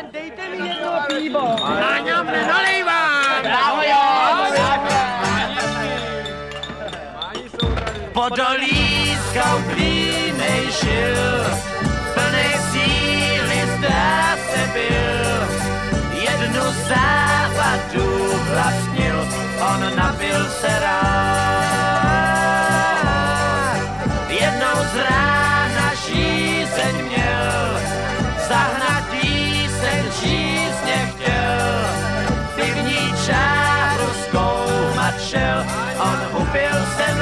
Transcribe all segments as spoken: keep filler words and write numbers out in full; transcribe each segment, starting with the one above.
den, dejte mi jedno pivo. Na něm nenalejvám. Bravo, jo. Podolí skautlínej šil, plnej síly zdá se byl. Jednu závadu vlastnil, on napil se rád. Jednou z rána žízeň měl, zahnatý sen žízně chtěl. Pivní čáru zkoumat šel, on upil se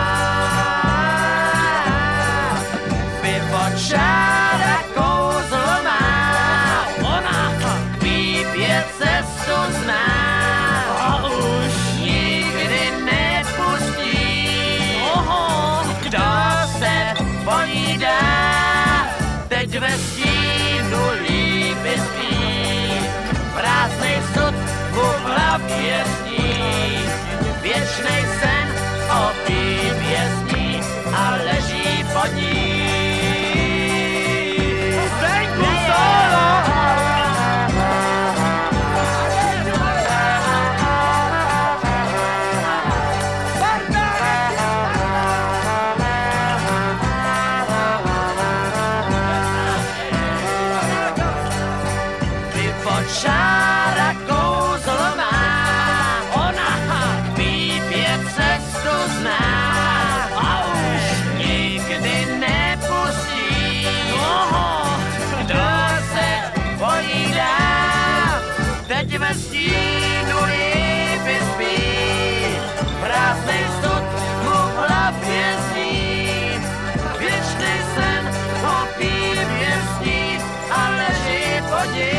mlád. Pivo čára kouzlo má, ona k pípě cestu zná. A už nikdy nepustí, kdo se po ní dá. Teď ve stínu líby spí, prázdnej sud mu v hlavě sní. Věčnej sen o pípě zní a leží pod ní. Zdenku solo! Čára kouzlo má, ona k pípě cestu zná. A už nikdy nepustí toho, kdo se pojídá. Teď ve stínu líby spí, prázdnej sud mu v hlavě zní. Věčnej sen o pípě sní a leží pod ní.